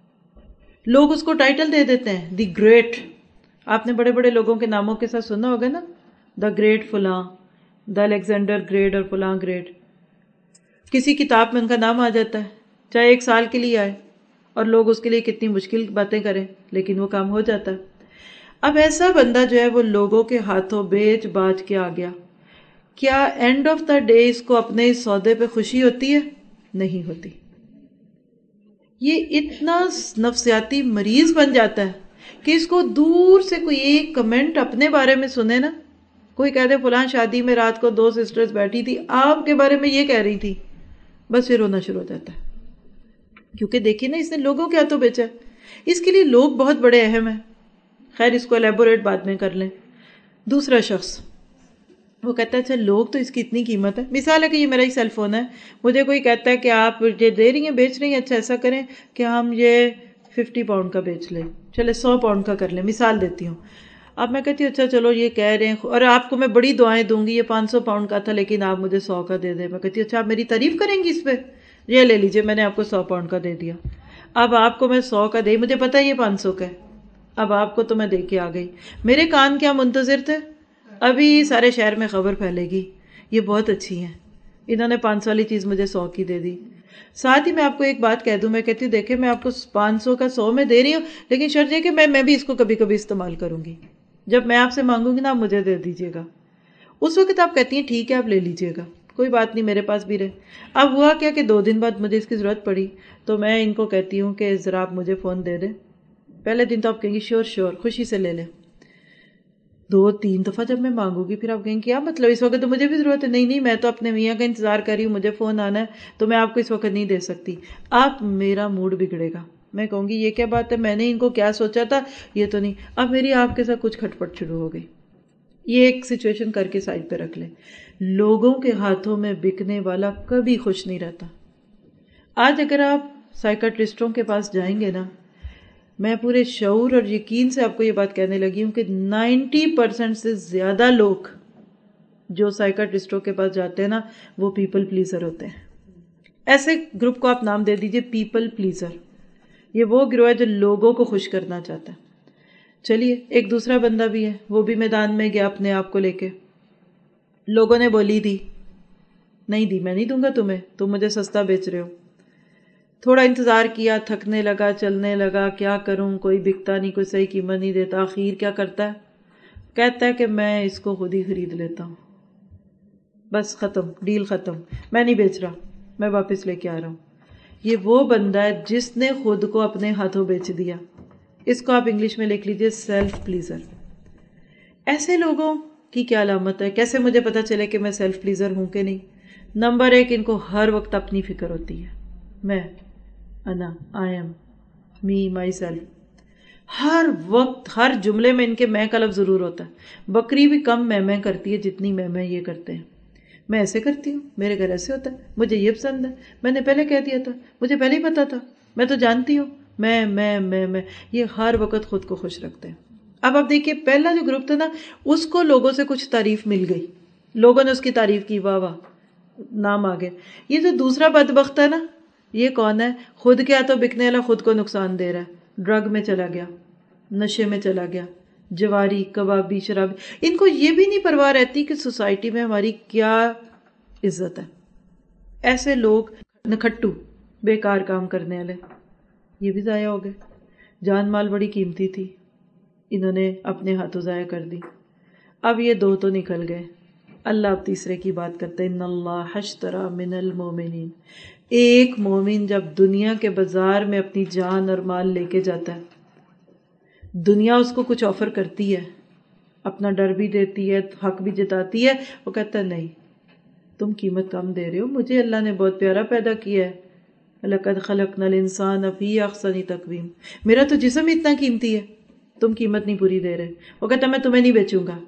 لوگ اس کو ٹائٹل دے دیتے ہیں، دی گریٹ. آپ نے بڑے بڑے لوگوں کے ناموں کے ساتھ سنا ہوگا نا، دا گریٹ فلاں، دا الیگزینڈر گریٹ اور فلاں گریٹ. کسی کتاب میں ان کا نام آ جاتا ہے، چاہے ایک سال کے لیے آئے، اور لوگ اس کے لیے کتنی مشکل باتیں کریں، لیکن وہ کام ہو جاتا ہے. اب ایسا بندہ جو ہے وہ لوگوں کے ہاتھوں بیچ باچ کے آ گیا. کیا اینڈ آف دا ڈے اس کو اپنے اس سودے پہ خوشی ہوتی ہے؟ نہیں ہوتی. یہ اتنا نفسیاتی مریض بن جاتا ہے کہ اس کو دور سے کوئی ایک کمنٹ اپنے بارے میں سنے نا، کوئی کہہ دے فلاں شادی میں رات کو دو سسٹرز بیٹھی تھی، آپ کے بارے میں یہ کہہ رہی تھی، بس پھر رونا شروع ہو جاتا ہے. کیونکہ دیکھیے نا، اس نے لوگوں کے ہاتھوں بیچا. اس کے لیے لوگ بہت بڑے اہم ہیں. خیر اس کو الیبوریٹ بعد میں کر لیں. دوسرا شخص وہ کہتا ہے اچھا لوگ تو اس کی اتنی قیمت ہے. مثال ہے کہ یہ میرا ہی سیل فون ہے، مجھے کوئی کہتا ہے کہ آپ یہ دے رہی ہیں، بیچ رہی ہیں، اچھا ایسا کریں کہ ہم یہ ففٹی پاؤنڈ کا بیچ لیں، چلے سو پاؤنڈ کا کر لیں. مثال دیتی ہوں. اب میں کہتی ہوں اچھا چلو یہ کہہ رہے ہیں، اور آپ کو میں بڑی دعائیں دوں گی، یہ پانچ سو پاؤنڈ کا تھا لیکن آپ مجھے سو کا دے دیں. میں کہتی ہوں اچھا آپ میری تعریف کریں گی اس پہ، یہ لے لیجیے میں نے آپ کو سو پاؤنڈ کا دے دیا. اب آپ کو میں سو کا دے، مجھے پتا ہے یہ پانچ سو کا ہے. اب آپ کو تو میں دے کے آ گئی، میرے کان کیا منتظر تھے؟ ابھی سارے شہر میں خبر پھیلے گی یہ بہت اچھی ہیں، انہوں نے پانچ سو والی چیز مجھے سو کی دے دی. ساتھ ہی میں آپ کو ایک بات کہہ دوں، میں کہتی ہوں دیکھیں میں آپ کو پانچ سو کا سو میں دے رہی ہوں، لیکن شرط یہ کہ میں میں بھی اس کو کبھی کبھی استعمال کروں گی. جب میں آپ سے مانگوں گی نا آپ مجھے دے دیجیے گا. اس وقت آپ کہتی ہیں ٹھیک ہے آپ لے لیجیے گا، کوئی بات نہیں میرے پاس بھی رہے. اب ہوا کیا کہ دو دن بعد مجھے اس کی ضرورت پڑی، تو میں ان کو کہتی ہوں کہ ذرا آپ مجھے فون دے دیں. پہلے دن تو آپ کہیں گی شیور شیور خوشی سے لے لیں. دو تین دفعہ جب میں مانگوں گی پھر آپ کہیں گے کیا مطلب اس وقت تو مجھے بھی ضرورت ہے. نہیں نہیں میں تو اپنے میاں کا انتظار کر رہی ہوں، مجھے فون آنا ہے تو میں آپ کو اس وقت نہیں دے سکتی. آپ میرا موڈ بگڑے گا، میں کہوں گی یہ کیا بات ہے، میں نے ان کو کیا سوچا تھا، یہ تو نہیں. اب میری آپ کے ساتھ کچھ کھٹپٹ شروع ہو گئی. یہ ایک سچویشن کر کے سائڈ پہ رکھ لیں. لوگوں کے ہاتھوں میں بکنے والا کبھی خوش نہیں رہتا. آج اگر آپ سائیکٹرسٹوں کے پاس جائیں گے نا، میں پورے شعور اور یقین سے آپ کو یہ بات کہنے لگی ہوں کہ نائنٹی پرسینٹ سے زیادہ لوگ جو سائیکٹرسٹوں کے پاس جاتے ہیں نا وہ پیپل پلیزر ہوتے ہیں. ایسے گروپ کو آپ نام دے دیجئے پیپل پلیزر. یہ وہ گروہ ہے جو لوگوں کو خوش کرنا چاہتا ہے. چلیے ایک دوسرا بندہ بھی ہے، وہ بھی میدان میں گیا اپنے آپ کو لے کے. لوگوں نے بولی دی، نہیں دی، میں نہیں دوں گا تمہیں، تم مجھے سستا بیچ رہے ہو. تھوڑا انتظار کیا، تھکنے لگا، چلنے لگا، کیا کروں، کوئی بکتا نہیں، کوئی صحیح قیمت نہیں دیتا. آخر کیا کرتا ہے، کہتا ہے کہ میں اس کو خود ہی خرید لیتا ہوں. بس ختم، ڈیل ختم، میں نہیں بیچ رہا، میں واپس لے کے آ رہا ہوں. یہ وہ بندہ ہے جس نے خود کو اپنے ہاتھوں بیچ دیا. اس کو آپ انگلش میں لکھ لیجئے سیلف پلیزر. ایسے لوگوں کی کیا علامت ہے؟ کیسے مجھے پتا چلے کہ میں سیلف پلیزر ہوں کہ نہیں؟ نمبر ایک، ان کو ہر وقت اپنی فکر ہوتی ہے. میں، انا، I am, me, my self. ہر وقت ہر جملے میں ان کے میں کا لفظ ضرور ہوتا ہے. بکری بھی کم میں میں کرتی ہے جتنی میں میں یہ کرتے ہیں. میں ایسے کرتی ہوں، میرے گھر ایسے ہوتا ہے، مجھے یہ پسند ہے، میں نے پہلے کہہ دیا تھا، مجھے پہلے ہی پتا تھا، میں تو جانتی ہوں. میں میں میں میں یہ ہر وقت خود کو خوش رکھتے ہیں. اب آپ دیکھیے پہلا جو گروپ تھا نا، اس کو لوگوں سے کچھ تعریف مل گئی، لوگوں نے اس کی تعریف کی، واہ واہ، نام آ گئے. یہ جو دوسرا بدبخت ہے نا، یہ کون ہے؟ خود کیا تو بکنے والا، خود کو نقصان دے رہا ہے. ڈرگ میں چلا گیا، نشے میں چلا گیا، جواری، کبابی، شرابی. ان کو یہ بھی نہیں پرواہ رہتی کہ سوسائٹی میں ہماری کیا عزت ہے. ایسے لوگ نکھٹو، بیکار کام کرنے والے، یہ بھی ضائع ہو گئے. جان مال بڑی قیمتی تھی، انہوں نے اپنے ہاتھوں ضائع کر دی. اب یہ دو تو نکل گئے. اللہ اب تیسرے کی بات کرتے ہیں، ان اللہ اشتری من المؤمنین. ایک مومن جب دنیا کے بازار میں اپنی جان اور مال لے کے جاتا ہے، دنیا اس کو کچھ آفر کرتی ہے، اپنا ڈر بھی دیتی ہے، حق بھی جتاتی ہے، وہ کہتا ہے نہیں، تم قیمت کم دے رہے ہو، مجھے اللہ نے بہت پیارا پیدا کیا ہے. لَقَدْ خَلَقْنَا الْإِنسَانَ فِي أَحْسَنِ تَقْوِيمٍ. میرا تو جسم اتنا قیمتی ہے، تم قیمت نہیں پوری دے رہے. وہ کہتا ہے میں تمہیں نہیں بیچوں گا.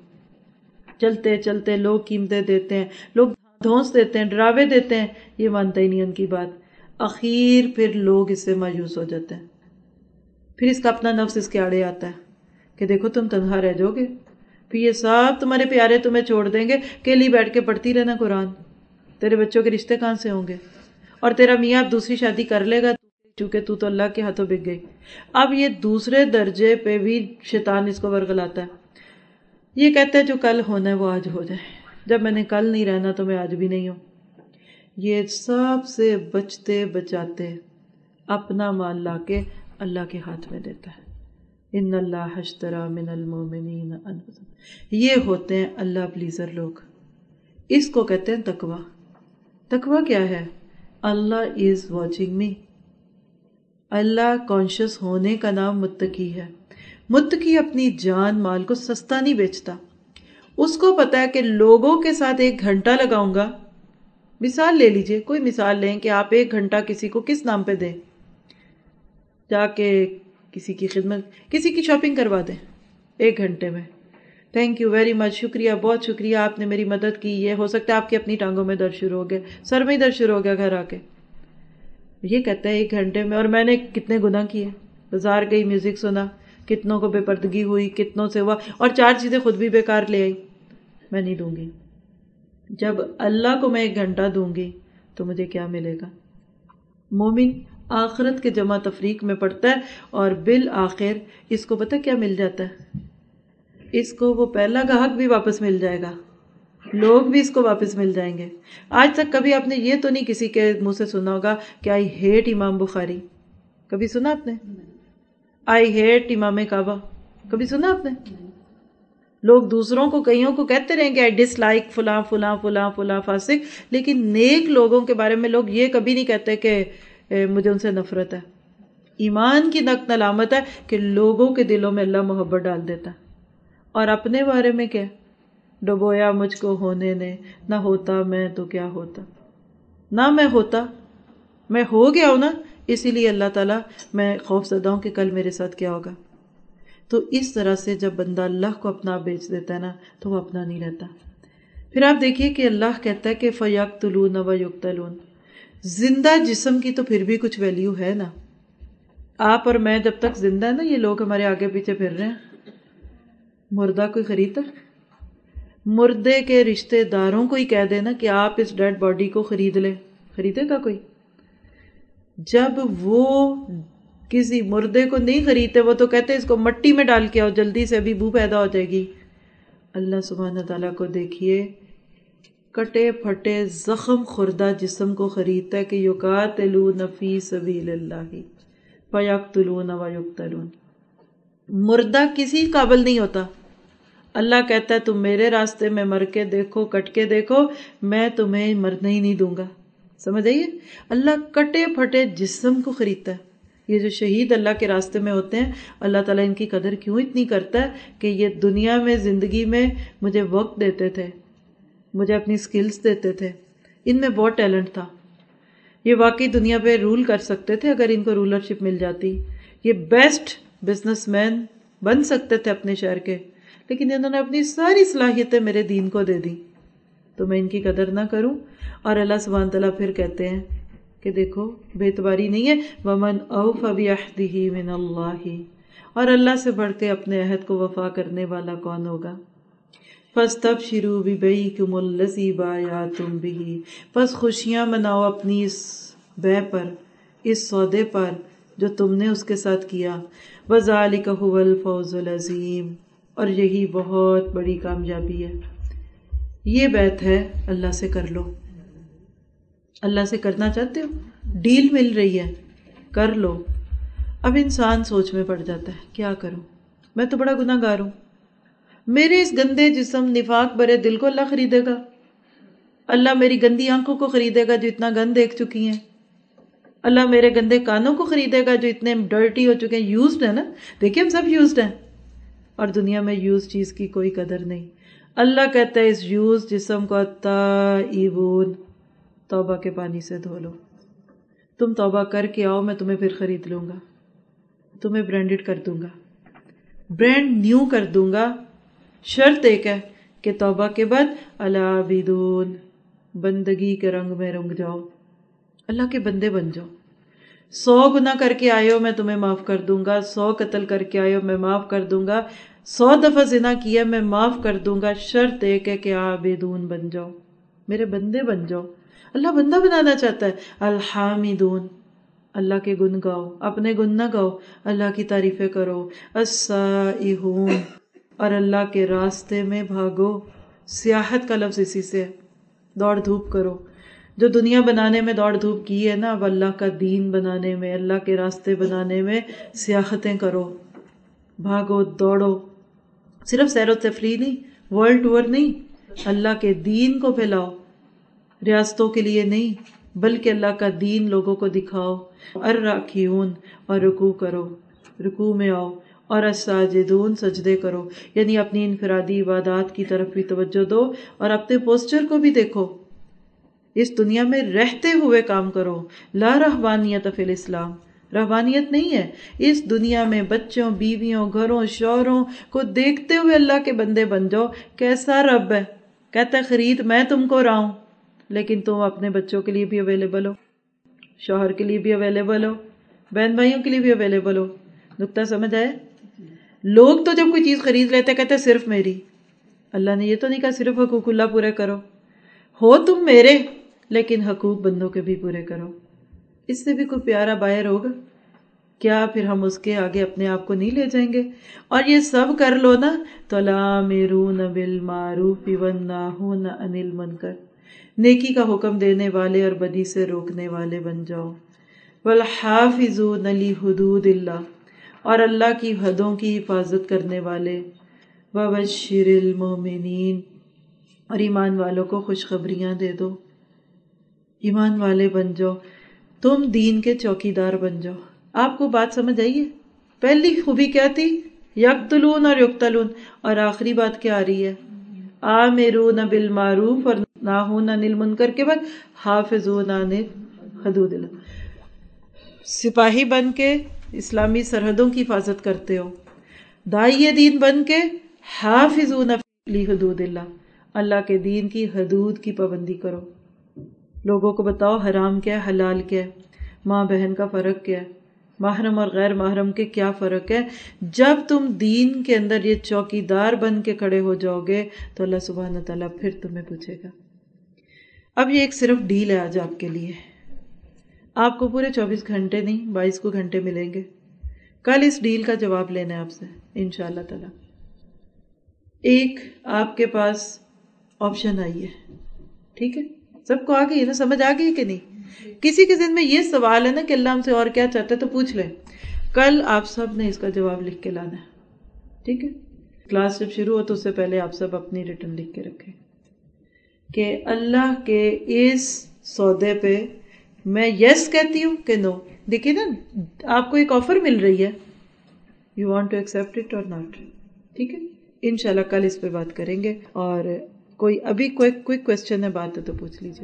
چلتے چلتے لوگ قیمتیں دیتے ہیں، لوگ دھونس دیتے ہیں، ڈراوے دیتے ہیں، یہ مانتا ہی نہیں ان کی بات. اخیر پھر لوگ اس سے مایوس ہو جاتے ہیں. پھر اس کا اپنا نفس اس کے آڑے آتا ہے کہ دیکھو تم تنہا رہ جاؤ گے، پھر یہ سب تمہارے پیارے تمہیں چھوڑ دیں گے، کیلی بیٹھ کے پڑھتی رہنا قرآن، تیرے بچوں کے رشتے کہاں سے ہوں گے، اور تیرا میاں اب دوسری شادی کر لے گا چونکہ تو تو اللہ کے ہاتھوں بک گئی. اب یہ دوسرے درجے پہ بھی شیطان اس کو ورغلاتا ہے. یہ کہتا ہے جو کل ہونا ہے وہ آج ہو جائے، جب میں نے کل نہیں رہنا تو میں آج بھی نہیں ہوں. یہ سب سے بچتے بچاتے اپنا مال لا کے اللہ کے ہاتھ میں دیتا ہے. ان اللہ اشتری من المؤمنین انفسهم. یہ ہوتے ہیں اللہ پلیزر لوگ. اس کو کہتے ہیں تقوی. تقوی کیا ہے؟ اللہ is watching me. Allah conscious ہونے کا نام متقی ہے. متقی اپنی جان مال کو سستا نہیں بیچتا. اس کو پتا ہے کہ لوگوں کے ساتھ ایک گھنٹہ لگاؤں گا. مثال لے لیجئے، کوئی مثال لیں کہ آپ ایک گھنٹہ کسی کو کس نام پہ دیں؟ جا کے کسی کی خدمت، کسی کی شاپنگ کروا دیں ایک گھنٹے میں. تھینک یو ویری مچ، شکریہ، بہت شکریہ، آپ نے میری مدد کی. یہ ہو سکتا ہے آپ کی اپنی ٹانگوں میں درد شروع ہو گیا، سر میں ہی درد شروع ہو گیا گھر آ کے. یہ کہتا ہے ایک گھنٹے میں، اور میں نے کتنے گناہ کیے، بازار گئی، میوزک سنا، کتنوں کو بے پردگی ہوئی، کتنوں سے ہوا، اور چار چیزیں خود بھی بیکار لے آئی. میں نہیں دوں گی. جب اللہ کو میں ایک گھنٹہ دوں گی تو مجھے کیا ملے گا؟ مومن آخرت کے جمع تفریق میں پڑتا ہے، اور بالآخر اس کو پتہ کیا مل جاتا ہے؟ اس کو وہ پہلا گاہک بھی واپس مل جائے گا، لوگ بھی اس کو واپس مل جائیں گے. آج تک کبھی آپ نے یہ تو نہیں کسی کے منہ سے سنا ہوگا کہ آئی ہیٹ امام بخاری. کبھی سنا آپ نے؟ آئی ہیٹ امام کعبہ. کبھی سنا آپ نے؟ لوگ دوسروں کو، کئیوں کو کہتے رہیں گے آئی ڈس لائک فلاں فلاں فلاں فلاں فاسق، لیکن نیک لوگوں کے بارے میں لوگ یہ کبھی نہیں کہتے کہ مجھے ان سے نفرت ہے. ایمان کی نقد علامت ہے کہ لوگوں کے دلوں میں اللہ محبت ڈال دیتا ہے. اور اپنے بارے میں کیا؟ ڈبویا مجھ کو ہونے نے، نہ ہوتا میں تو کیا ہوتا. نہ میں ہوتا، میں ہو گیا ہوں نا، اسی لیے اللہ تعالیٰ میں خوف زدہ ہوں کہ کل میرے ساتھ کیا ہوگا. تو اس طرح سے جب بندہ اللہ کو اپنا بیچ دیتا ہے نا تو وہ اپنا نہیں رہتا. پھر آپ دیکھیے کہ اللہ کہتا ہے کہ فَيَقْتُلُونَ وَيُقْتَلُونَ. زندہ جسم کی تو پھر بھی کچھ ویلیو ہے نا. آپ اور میں جب تک زندہ ہے نا، یہ لوگ ہمارے آگے پیچھے پھر رہے ہیں. مردہ کوئی خریدتا؟ مردے کے رشتہ داروں کو ہی کہہ دینا کہ آپ اس ڈیڈ باڈی کو خرید لیں، خریدے گا کوئی؟ جب وہ کسی مردے کو نہیں خریدتے، وہ تو کہتے اس کو مٹی میں ڈال کے آؤ، جلدی سے ابھی بو پیدا ہو جائے گی. اللہ سبحانہ تعالیٰ کو دیکھیے، کٹے پھٹے زخم خوردہ جسم کو خریدتا ہے کہ یقاتلون فی سبیل اللہ فیقتلون ویقتلون. مردہ کسی قابل نہیں ہوتا. اللہ کہتا ہے تم میرے راستے میں مر کے دیکھو، کٹ کے دیکھو، میں تمہیں مرنے ہی نہیں دوں گا. سمجھ آئیے؟ اللہ کٹے پھٹے جسم کو خریدتا ہے. یہ جو شہید اللہ کے راستے میں ہوتے ہیں، اللہ تعالیٰ ان کی قدر کیوں اتنی کرتا ہے کہ یہ دنیا میں زندگی میں مجھے وقت دیتے تھے، مجھے اپنی سکلز دیتے تھے، ان میں بہت ٹیلنٹ تھا، یہ واقعی دنیا پہ رول کر سکتے تھے اگر ان کو رولرشپ مل جاتی، یہ بیسٹ بزنس مین بن سکتے تھے اپنے شہر کے، لیکن انہوں نے اپنی ساری صلاحیتیں میرے دین کو دے دی، تو میں ان کی قدر نہ کروں. اور اللہ سبحانہ تعالیٰ پھر کہتے ہیں کہ دیکھو بے اعتباری نہیں ہے، وَمَنْ أَوْفَ بِعَهْدِهِ مِنَ اللَّهِ، اور اللہ سے بڑھ کے اپنے عہد کو وفا کرنے والا کون ہوگا. فَاسْتَبْشِرُوا بِبَيْعِكُمُ الَّذِي بَايَعْتُمْ بِهِ، پس خوشیاں مناؤ اپنی اس بے پر، اس سودے پر جو تم نے اس کے ساتھ کیا. وَذَلِكَ هُوَ الْفَوْزُ الْعَظِيمُ، اور یہی بہت بڑی کامیابی ہے. یہ بیعت ہے اللہ سے کر لو. اللہ سے کرنا چاہتے ہو، ڈیل مل رہی ہے، کر لو. اب انسان سوچ میں پڑ جاتا ہے کیا کروں، میں تو بڑا گناہ گار ہوں، میرے اس گندے جسم نفاق برے دل کو اللہ خریدے گا؟ اللہ میری گندی آنکھوں کو خریدے گا جو اتنا گند دیکھ چکی ہیں؟ اللہ میرے گندے کانوں کو خریدے گا جو اتنے ڈرٹی ہو چکے ہیں؟ یوزڈ ہے نا، دیکھیں ہم سب یوزڈ ہیں، اور دنیا میں یوز چیز کی کوئی قدر نہیں. اللہ کہتا ہے اس یوز جسم کو تائبون، توبہ کے پانی سے دھو لو. تم توبہ کر کے آؤ، میں تمہیں پھر خرید لوں گا، تمہیں برانڈڈ کر دوں گا، برانڈ نیو کر دوں گا. شرط ایک ہے کہ توبہ کے بعد العابدون، بندگی کے رنگ میں رنگ جاؤ، اللہ کے بندے بن جاؤ. سو گناہ کر کے آئے ہو میں تمہیں معاف کر دوں گا، سو قتل کر کے آئے ہو میں معاف کر دوں گا، سو دفعہ زنا کیا میں معاف کر دوں گا. شرط ایک ہے کہ عابدون بن جاؤ، میرے بندے بن جاؤ. اللہ بندہ بنانا چاہتا ہے. الحامدون، اللہ کے گن گاؤ، اپنے گن نہ گاؤ، اللہ کی تعریفیں کرو. السائحون، اور اللہ کے راستے میں بھاگو. سیاحت کا لفظ اسی سے ہے، دوڑ دھوپ کرو. جو دنیا بنانے میں دوڑ دھوپ کی ہے نا، اب اللہ کا دین بنانے میں، اللہ کے راستے بنانے میں سیاحتیں کرو، بھاگو دوڑو. صرف سیر و تفریح نہیں، ورلڈ ٹور نہیں، اللہ کے دین کو پھیلاؤ. ریاستوں کے لیے نہیں بلکہ اللہ کا دین لوگوں کو دکھاؤ. الراکعون، اور رکوع کرو، رکوع میں آؤ. اور الساجدون، سجدے کرو، یعنی اپنی انفرادی عبادات کی طرف بھی توجہ دو اور اپنے پوسچر کو بھی دیکھو. اس دنیا میں رہتے ہوئے کام کرو. لا رہبانیت فی الاسلام، رہبانیت نہیں ہے اس دنیا میں. بچوں، بیویوں، گھروں، شوہروں کو دیکھتے ہوئے اللہ کے بندے بن جاؤ. کیسا رب ہے، کہتا ہے خرید میں تم کو رہا ہوں، لیکن تم اپنے بچوں کے لیے بھی اویلیبل ہو، شوہر کے لیے بھی اویلیبل ہو، بہن بھائیوں کے لیے بھی اویلیبل ہو. نقطہ سمجھ آئے؟ لوگ تو جب کوئی چیز خرید لیتے کہتے صرف میری. اللہ نے یہ تو نہیں کہا صرف حقوق اللہ پورے کرو، ہو تم میرے لیکن حقوق بندوں کے بھی پورے کرو. اس سے بھی کوئی پیارا بائر ہوگا کیا؟ پھر ہم اس کے آگے اپنے آپ کو نہیں لے جائیں گے. اور یہ سب کر لو نا تو الامرون بالمعروف والناہون عن المنکر، نیکی کا حکم دینے والے اور بدی سے روکنے والے بن جاؤ. والحافظون لحدود اللہ، اور اللہ کی حدوں کی حفاظت کرنے والے. وبشر المؤمنین، اور ایمان والوں کو خوشخبریاں دے دو. ایمان والے بن جاؤ، تم دین کے چوکیدار بن جاؤ. آپ کو بات سمجھ آئی ہے؟ پہلی خوبی کیا تھی؟ یقتلون اور یقتلون، اور آخری بات کیا آ رہی ہے؟ آمرون بالمعروف اور ناہون عن المنکر کے بعد حافظون عن حدود اللہ. سپاہی بن کے اسلامی سرحدوں کی حفاظت کرتے ہو، داعی دین بن کے حافظون لحدود اللہ، اللہ کے دین کی حدود کی پابندی کرو. لوگوں کو بتاؤ حرام کیا ہے، حلال کیا ہے، ماں بہن کا فرق کیا ہے، محرم اور غیر محرم کے کیا فرق ہے. جب تم دین کے اندر یہ چوکیدار بن کے کھڑے ہو جاؤ گے تو اللہ سبحانہ تعالیٰ پھر تمہیں پوچھے گا. اب یہ ایک صرف ڈیل ہے آج آپ کے لیے. آپ کو پورے چوبیس گھنٹے نہیں بائیس کو گھنٹے ملیں گے. کل اس ڈیل کا جواب لینا ہے آپ سے انشاءاللہ تعالیٰ. ایک آپ کے پاس آپشن آئی ہے، ٹھیک ہے، سب کو آ گئی ہے نا، سمجھ آ گئی کہ نہیں؟ کسی کے ذہن میں یہ سوال ہے نا کہ اللہ ہم سے اور کیا چاہتا ہے تو پوچھ لیں. کل آپ سب نے اس کا جواب لکھ کے لانا ہے، ٹھیک ہے. کلاس جب شروع ہو تو اس سے پہلے آپ سب اپنی ریٹن لکھ کے رکھیں کہ اللہ کے اس سودے پہ میں یس کہتی ہوں کہ نو. دیکھیے نا آپ کو ایک آفر مل رہی ہے, you want to accept it اور ناٹ. ٹھیک ہے, انشاءاللہ کل اس پہ بات کریں گے. اور کوئی ابھی کوئی کوئک کوشچن ہے بات ہے تو پوچھ لیجیے.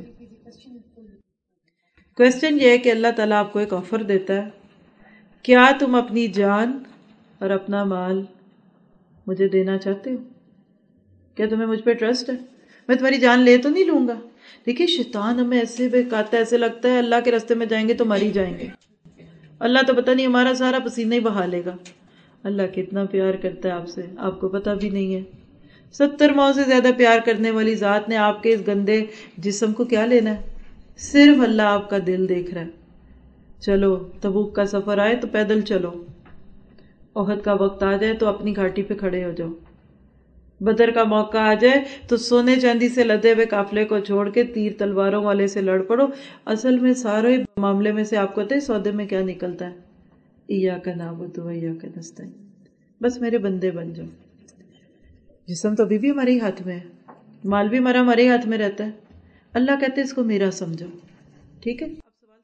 کوشچن یہ ہے کہ اللہ تعالیٰ آپ کو ایک آفر دیتا ہے, کیا تم اپنی جان اور اپنا مال مجھے دینا چاہتے ہو؟ کیا تمہیں مجھ پہ ٹرسٹ ہے؟ میں تمہاری جان لے تو نہیں لوں گا. دیکھیے شیطان ہمیں ایسے بہکاتا ہے, ایسے لگتا ہے اللہ کے راستے میں جائیں گے تو مر ہی جائیں گے. اللہ تو پتہ نہیں ہمارا سارا پسینہ ہی بہا لے گا. اللہ کتنا پیار کرتا ہے آپ سے, آپ کو پتہ بھی نہیں ہے. ستر ماؤں سے زیادہ پیار کرنے والی ذات نے آپ کے اس گندے جسم کو کیا لینا ہے؟ صرف اللہ آپ کا دل دیکھ رہا ہے. چلو تبوک کا سفر آئے تو پیدل چلو, احد کا وقت آ جائے تو اپنی گھاٹی پہ کھڑے ہو جاؤ, بدر کا موقع آ جائے تو سونے چاندی سے لدے ہوئے قافلے کو چھوڑ کے تیر تلواروں والے سے لڑ پڑو. اصل میں سارے معاملے میں سے آپ کو پتہ ہے سودے میں کیا نکلتا ہے؟ ایاک نعبد و ایاک نستعین. بس میرے بندے بن جاؤ. جسم تو ابھی بھی ہمارے ہی ہاتھ میں ہے, مال بھی ہمارا ہمارے ہی ہاتھ میں رہتا ہے. اللہ کہتے ہیں اس کو میرا سمجھو. ٹھیک ہے,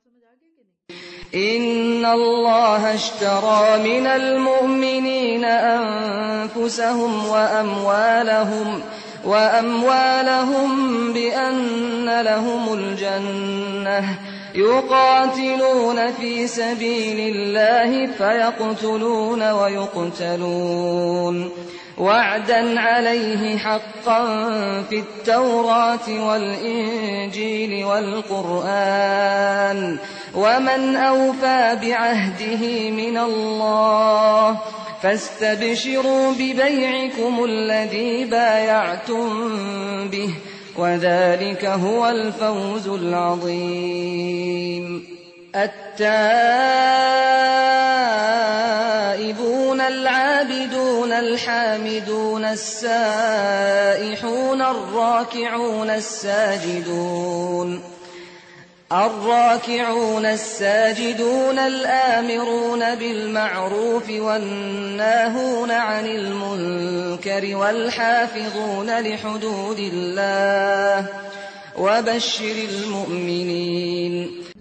إن الله اشترى من المؤمنين أنفسهم وأموالهم وأموالهم بأن لهم الجنة يقاتلون في سبيل الله فيقتلون ويقتلون وعدا عليه حقا في التوراة والإنجيل والقرآن ومن أوفى بعهده من الله فاستبشروا ببيعكم الذي بايعتم به وذلك هو الفوز العظيم. التائبون العابدون الحامدون السائحون الراكعون الساجدون الراكعون الساجدون الآمرون بالمعروف والناهون عن المنكر والحافظون لحدود الله وبشر المؤمنين.